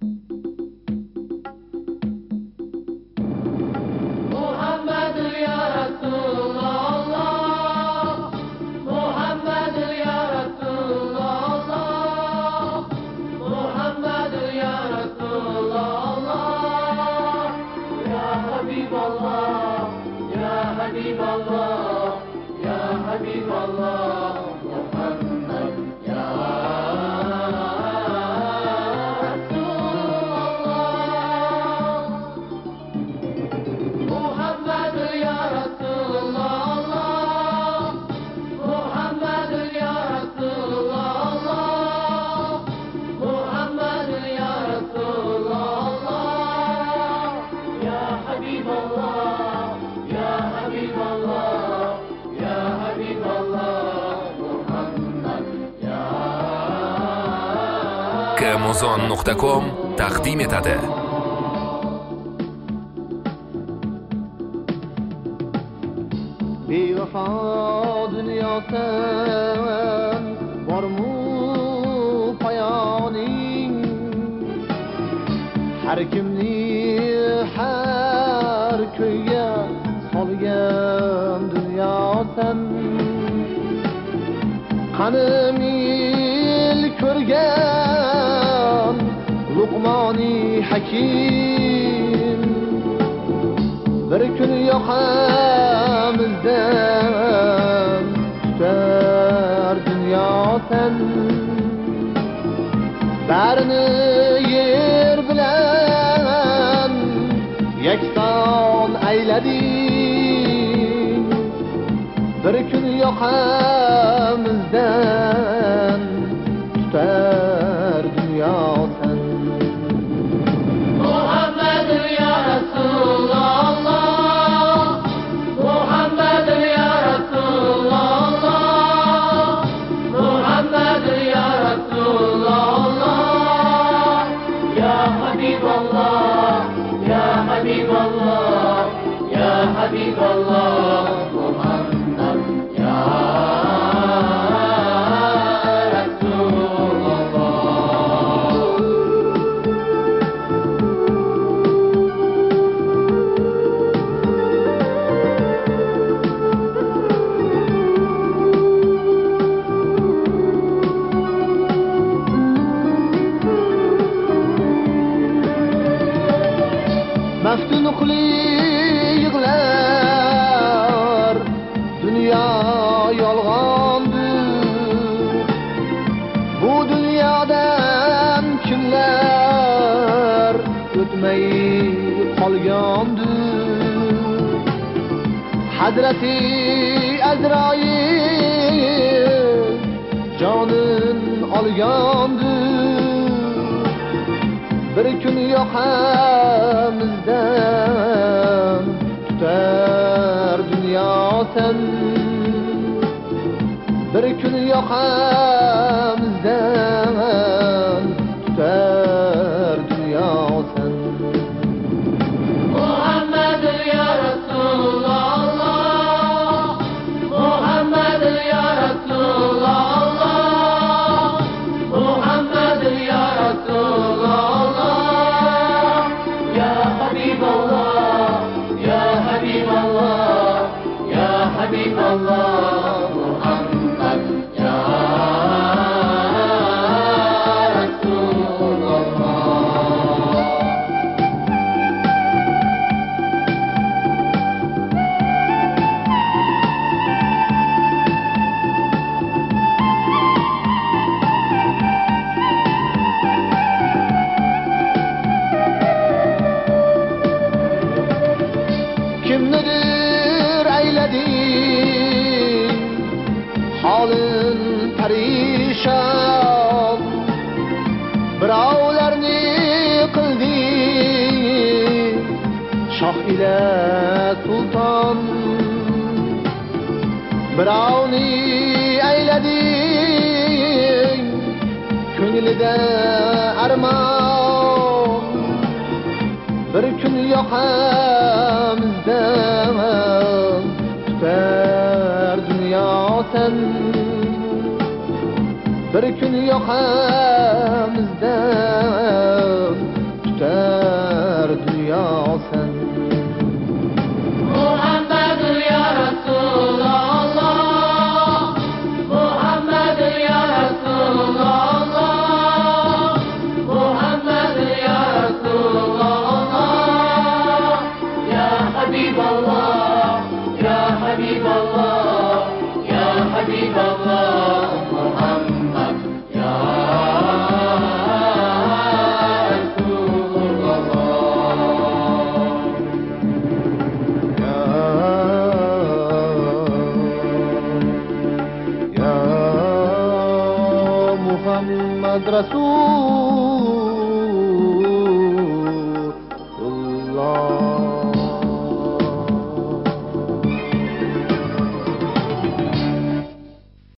Amazon.com taqdim etadi. Bevafo dunyosan bormu poyoning, har kimni har ko'yga solgan dunyosan. Qani mil ko'rgan Luqmoni Hakim, bir kun yoqamizdan tutar dunyosan. Barini yer bilan yakson aylading, bir kun yoqamizdan tutar dunyosan. Maftunukli yig'lar, dunyo yolg'ondir. Bu dunyodan kimlar o'tmay qolgandir. Hazrati Azroil jonin olgandir. Bir kun yoqamizdan tutar dunyosan. Bir kun yoqamizdan tutar dunyosan. Muhammad ya Rasulullah, Muhammad ya Rasulullah, Muhammad ya Rasulullah, ya Habiballah, ya Habiballah, ya Habiballah, Muhammad ya Rasulullah. Kimnidir aylading holin parishon, birovlarni qilding shoh ila sulton. Birovni aylading ko'nglida armon, bir kun yoqamizdan tutar dunyosan. Bir kun yoqamizdan Muhammed Resul